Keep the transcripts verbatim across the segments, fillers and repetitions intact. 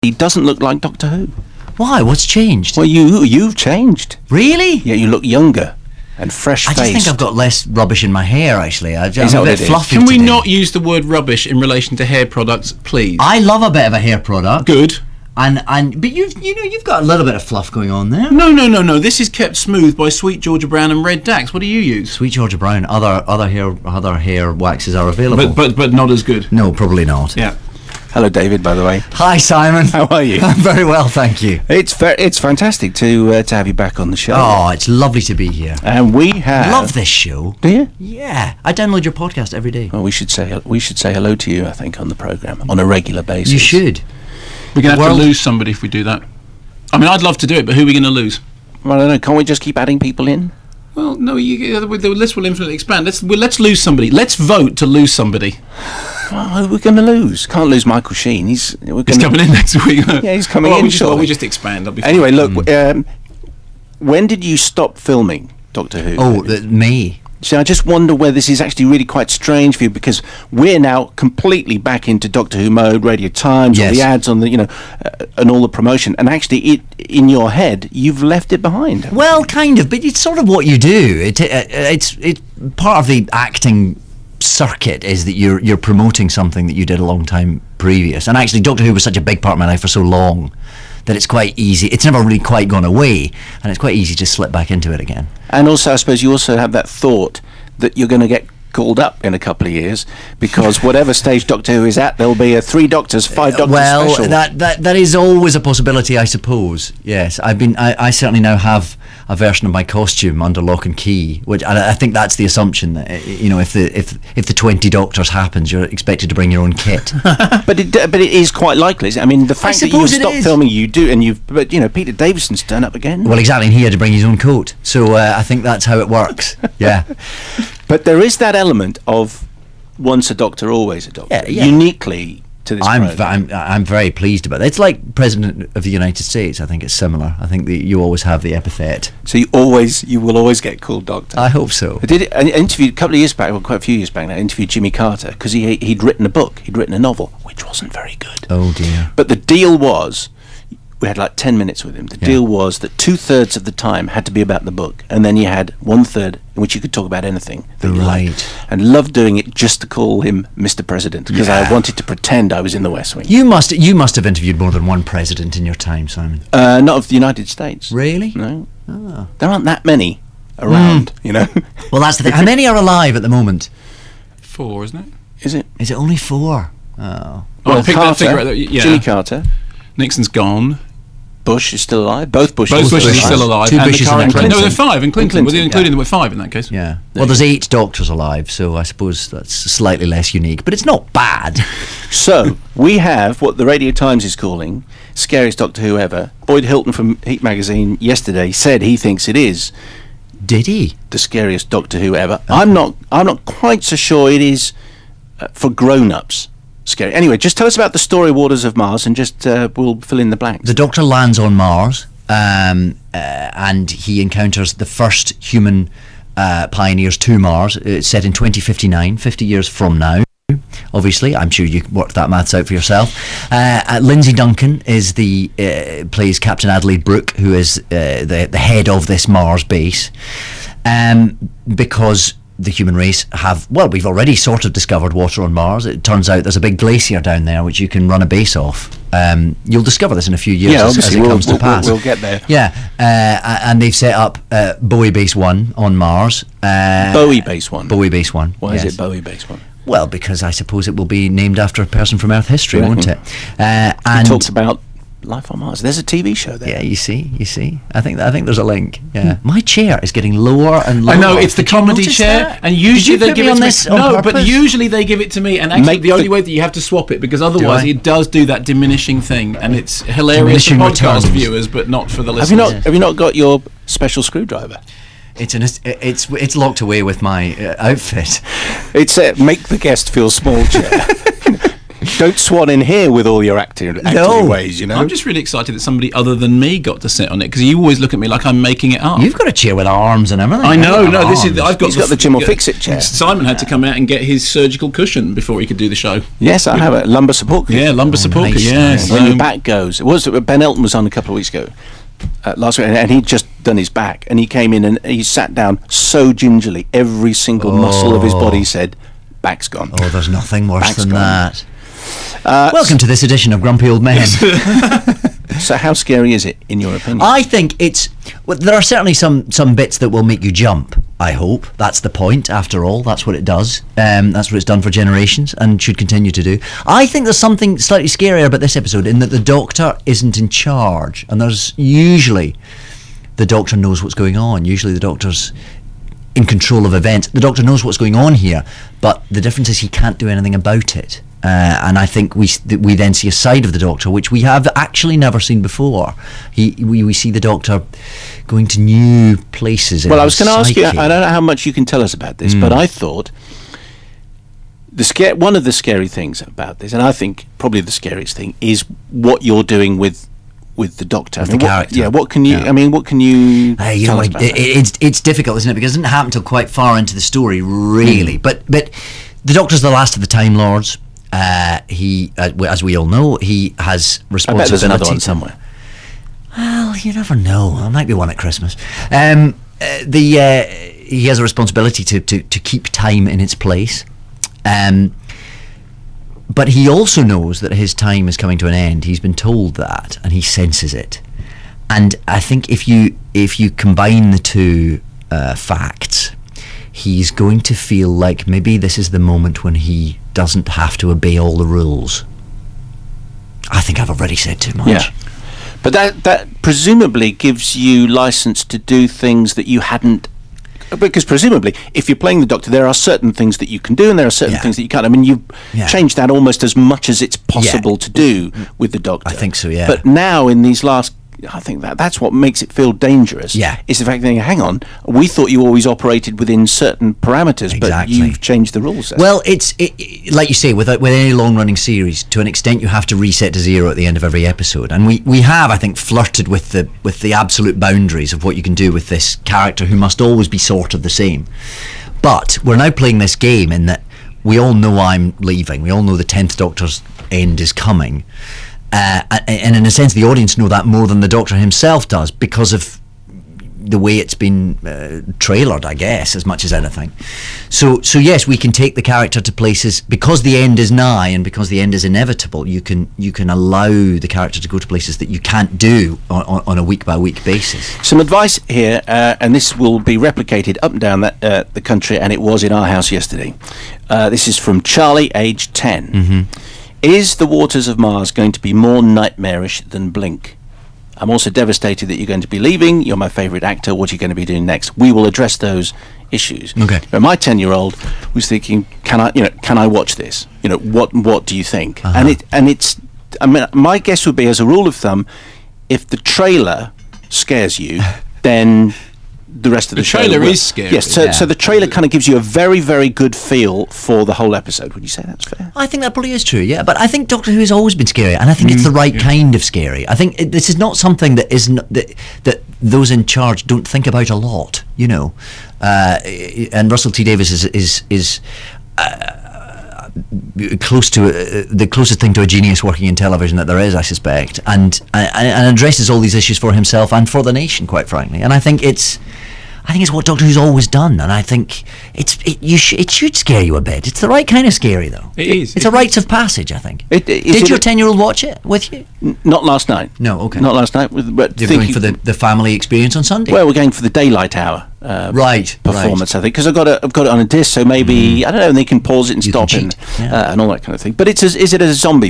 he doesn't look like Doctor Who. Why? What's changed? Well, you, you've changed. Really? Yeah, you look younger and fresh-faced. I just think I've got less rubbish in my hair, actually. I, I'm that a what bit it is? fluffy Can we today. not use the word rubbish in relation to hair products, please? I love a bit of a hair product. Good. And and but you've you know you've got a little bit of fluff going on there. No, no, no, no. This is kept smooth by Sweet Georgia Brown and Red Dax. What do you use? Sweet Georgia Brown. Other other hair other hair waxes are available. But but but not as good. no, probably not. Yeah. Hello, David, by the way. Hi, Simon. How are you? I'm very well, thank you. It's fa- it's fantastic to uh, to have you back on the show. Oh, it's lovely to be here. And we have... Love this show. Do you? Yeah, I download your podcast every day. Well, we should say we should say hello to you, I think, on the programme, on a regular basis. You should. We're going to have World- to lose somebody if we do that. I mean, I'd love to do it, but who are we going to lose? Well, I don't know. Can't we just keep adding people in? Well, no, you, the list will infinitely expand. Let's well, let's lose somebody. Let's vote to lose somebody. Well, we're going to lose. Can't lose Michael Sheen. He's we're He's gonna, coming in next week. Yeah, he's coming well, in We just, well, shortly. we just expand. That'll be Anyway, fine. look. Um, when did you stop filming Doctor Who? Oh, the, me. See, I just wonder whether this is actually really quite strange for you, because we're now completely back into Doctor Who mode, Radio Times, all Yes. the ads on the, you know, uh, and all the promotion, and actually, it in your head, you've left it behind. Well, kind of, but it's sort of what you do. It, uh, it's it's part of the acting circuit is that you're you're promoting something that you did a long time previous. And actually, Doctor Who was such a big part of my life for so long that it's quite easy. It's never really quite gone away, and it's quite easy to slip back into it again. And also, I suppose you also have that thought that you're going to get called up in a couple of years, because whatever stage Doctor Who is at, there'll be a three Doctors, five Doctors well, special. that, that that is always a possibility, I suppose. Yes, I've been. I, I certainly now have a version of my costume under lock and key, which and I think that's the assumption that, you know, if the if if the twenty Doctors happens, you're expected to bring your own kit. But it, but it is quite likely. isn't it? I mean, the fact that you suppose it stopped is. filming, you do, and you've, but you know, Peter Davison's turned up again. Well, exactly, and he had to bring his own coat, so uh, I think that's how it works. Yeah. But there is that element of once a Doctor, always a Doctor, Yeah, yeah. uniquely to this I'm, v- programme. I'm I'm very pleased about it. It's like President of the United States. I think it's similar. I think that you always have the epithet. So you always, you will always get called Doctor. I hope so. I did an interview a couple of years back, well, quite a few years back now, I interviewed Jimmy Carter, because he, he'd written a book, he'd written a novel, which wasn't very good. Oh dear. But the deal was, we had like ten minutes with him, the Yeah. deal was that two-thirds of the time had to be about the book, and then you had one-third in which you could talk about anything that you Right. liked. And loved doing it just to call him Mister President, because Yeah. I wanted to pretend I was in the West Wing. You must you must have interviewed more than one president in your time, Simon. Uh, not of the United States. Really? No. Oh. There aren't that many around, you know. Well, that's the thing. How many are alive at the moment? Four, isn't it? Is it? Is it only four? Oh. Oh, I picked that figure out there, yeah. Jimmy Carter, Nixon's gone. Bush is still alive. Both Bushes, Both are Bushes are Bushes. still alive. Two and Bushes the and current then Clinton. No, they're five, and Clinton. And Well, Clinton, including them with five in that case. Yeah. Well, there's eight Doctors alive, so I suppose that's slightly less unique, but it's not bad. So we have what the Radio Times is calling scariest Doctor Who ever. Boyd Hilton from Heat Magazine yesterday said he thinks it is Did he? the scariest Doctor Who ever. I'm not. I'm not quite so sure it is uh, for grown-ups scary. Anyway, just tell us about the story Waters of Mars, and just uh, we'll fill in the blanks. The Doctor lands on Mars, um, uh, and he encounters the first human uh, pioneers to Mars. It's set in twenty fifty-nine, fifty years from now. Obviously, I'm sure you worked that maths out for yourself. Uh, uh, Lindsay Duncan is the uh, plays Captain Adelaide Brooke, who is uh, the the head of this Mars base, um, because the human race have, well, we've already sort of discovered water on Mars. It turns out there's a big glacier down there which you can run a base off. Um, you'll discover this in a few years Yeah, as, as obviously, it we'll- comes we'll- to pass. we'll get there. Yeah, uh, and they've set up uh, Bowie Base One on Mars. Uh, Bowie Base One. Bowie Base One. Why yes. is it Bowie Base One? Well, because I suppose it will be named after a person from Earth history, You won't it? reckon? Uh, He and talks about life on Mars. There's a T V show there. yeah, you see, you see. I think I think there's a link. Yeah, my chair is getting lower and lower. I know, it's the Did you comedy notice chair, that? and Did usually you they put give me it on to this me. on No, but purpose? usually they give it to me, and actually Make the only the- way that you have to swap it, because otherwise I? it does do that diminishing thing, and it's hilarious Diminishing for podcast returns. viewers, but not for the Have you listeners. not? Have you not got your special screwdriver? It's an, it's it's locked away with my uh, outfit. It's a make the guest feel small chair. don't swan in here with all your acting, acting No. ways, you know. I'm just really excited that somebody other than me got to sit on it, because you always look at me like I'm making it up. You've got a chair with arms and everything. I know, You've got no, this is. arms. I've got He's got the Jim will fix it chair. Simon had to come out and get his surgical cushion before he could do the show. Yes, I have a lumbar support. Yeah, lumbar support. nice, Yes, nice. When your um, back goes, it was Ben Elton was on a couple of weeks ago, uh, last week, and, and he'd just done his back, and he came in and he sat down so gingerly, every single muscle of his body said, "Back's gone." Oh, there's nothing worse Back's than gone. that. Uh, Welcome to this edition of Grumpy Old Men. So, how scary is it, in your opinion? I think it's. Well, there are certainly some some bits that will make you jump. I hope that's the point. After all, that's what it does. Um, that's what it's done for generations and should continue to do. I think there's something slightly scarier about this episode in that the Doctor isn't in charge, and there's usually the Doctor knows what's going on. Usually, the Doctor's in control of events. The Doctor knows what's going on here, but the difference is he can't do anything about it. Uh, and I think we s- th- we then see a side of the Doctor which we have actually never seen before. He we, we see the Doctor going to new places. In Well, I his was going to ask you. psyche. I don't know how much you can tell us about this, but I thought the scare. One of the scary things about this, and I think probably the scariest thing, is what you're doing with with the Doctor. With I mean, the what- character. Yeah. What can you? Yeah. I mean, what can you Hey, you tell know, us it, about it, that? it's it's difficult, isn't it? Because it didn't happen until quite far into the story, really. But but the Doctor's the last of the Time Lords. Uh, he, uh, w- as we all know, he has I responsibility. bet there's another one somewhere. Well, you never know. There might be one at Christmas. Um, uh, the uh, he has a responsibility to, to, to keep time in its place. Um, but he also knows that his time is coming to an end. He's been told that, and he senses it. And I think if you if you combine the two uh, facts, he's going to feel like maybe this is the moment when he doesn't have to obey all the rules. I think I've already said too much. Yeah. But that that presumably gives you license to do things that you hadn't. Because presumably, if you're playing the Doctor, there are certain things that you can do, and there are certain Yeah. things that you can't. I mean, you've Yeah. changed that almost as much as it's possible to do with the Doctor. I think so, yeah. But now, in these last, I think that that's what makes it feel dangerous. Yeah. Is the fact that, hang on, we thought you always operated within certain parameters, but Exactly. you've changed the rules. Well, it's it, it, like you say, with a- with any long-running series, to an extent, you have to reset to zero at the end of every episode, and we, we have, I think, flirted with the with the absolute boundaries of what you can do with this character who must always be sort of the same. But we're now playing this game in that we all know I'm leaving. We all know the tenth Doctor's end is coming. Uh, a- and in a sense, the audience know that more than the Doctor himself does because of the way it's been uh, trailered, I guess, as much as anything. So, so yes, we can take the character to places because the end is nigh and because the end is inevitable. You can you can allow the character to go to places that you can't do on, on, on a week by week basis. Some advice here, uh, and this will be replicated up and down that, uh, the country, and it was in our house yesterday. Uh, this is from Charlie, age ten. Mm-hmm. Is The Waters of Mars going to be more nightmarish than Blink? I'm also devastated that you're going to be leaving. You're my favourite actor. What are you going to be doing next? We will address those issues. Okay. But my ten-year-old was thinking, "Can I, you know, can I watch this? You know, what what do you think?" Uh-huh. And it and it's. I mean, my guess would be, as a rule of thumb, if the trailer scares you, then the rest of the, The show trailer will. is scary. Yes, so, Yeah. so the trailer kind of gives you a very, very good feel for the whole episode. Would you say that's fair? I think that probably is true, yeah. But I think Doctor Who has always been scary, and I think it's the right kind of scary. I think it, this is not something that isn't that that those in charge don't think about a lot, you know. Uh, and Russell T Davies is is is. Uh, close to uh, the closest thing to a genius working in television that there is, I suspect, and, and and addresses all these issues for himself and for the nation, quite frankly. And I think it's, I think it's what Doctor Who's always done, and I think it's it you sh- it should scare you a bit. It's the right kind of scary, though. It is. It's a rites of passage, I think. It- it- is Did it your a- ten-year-old watch it with you? N- not last night. No, okay. Not last night. With, but You're thinking going for the, the family experience on Sunday. Well, we're going for the daylight hour uh, Right, performance, I think, because I've got it. I've got it on a disc, so maybe I don't know. And they can pause it and You can stop and cheat, yeah. uh, and all that kind of thing. But it's a, is it a zombie film?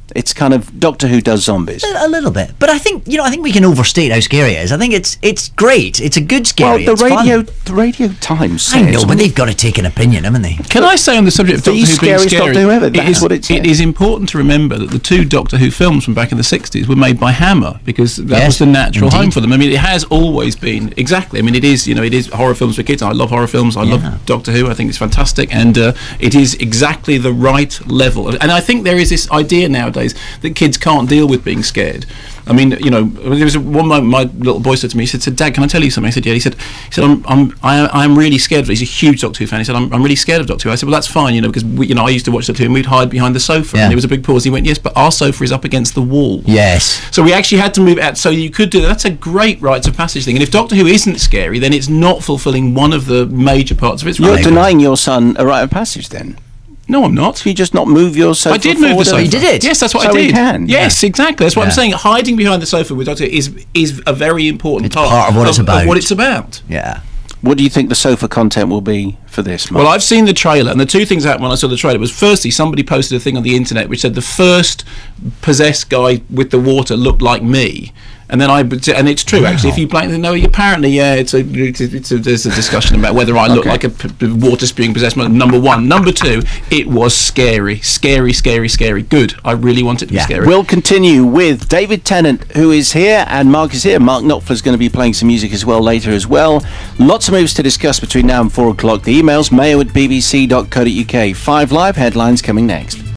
It's kind of Doctor Who does zombies. A, a little bit, but I think you know. I think we can overstate how scary it is. I think it's it's great. It's a good scary. Well, the it's radio, fun. the Radio Times says. I know, but they've got to take an opinion, haven't they? Can I say on the subject of The Doctor Who being scariest scary, Doctor Who ever, it that's is- what it said. it is important to remember that the two Doctor Who films from back in the sixties were made by Hammer because that Yes, was the natural indeed. home for them. I mean, it has always been exactly. I mean, it is you know it is horror films for kids. I love horror films. I Yeah. love Doctor Who. I think it's fantastic, and uh, it is exactly the right level. And I think there is this idea nowadays that kids can't deal with being scared. I mean, you know, there was one moment my little boy said to me, he said, said, "Dad, can I tell you something?" I said, "Yeah." He said, "He said I'm, I'm, I, I'm really scared of it." He's a huge Doctor Who fan. He said, "I'm, I'm really scared of Doctor Who." I said, "Well, that's fine, you know, because we, you know, I used to watch Doctor Who and we'd hide behind the sofa." Yeah. And there was a big pause. He went, "Yes, but our sofa is up against the wall." Yes. So we actually had to move out. So you could do that. That's a great rites of passage thing. And if Doctor Who isn't scary, then it's not fulfilling one of the major parts of its You're rite. denying your son a rite of passage then. No, I'm not. You just not move your sofa I did move forward the a sofa. little? You did it? Yes, that's what So I he did. can, Yes, exactly. That's what I'm Yeah. saying. Hiding behind the sofa with Doctor Who is is a very important It's part, part of what it's about. what it's about. Yeah. What do you think the sofa content will be for this, Mark? Well, I've seen the trailer, and the two things that happened when I saw the trailer was, firstly, somebody posted a thing on the internet which said the first possessed guy with the water looked like me. And then I, and it's true actually. If you blank, no, apparently, yeah, it's a, it's a, it's a there's a discussion about whether I look Okay. like a p- p- water spewing possessed. man. Number one, number two, it was scary, scary, scary, scary. Good. I really want it to Yeah. be scary. We'll continue with David Tennant, who is here, and Mark is here. Mark Knopfler's going to be playing some music as well later as well. Lots of moves to discuss between now and four o'clock. The emails, mayo at b b c dot co dot u k. Five live headlines coming next.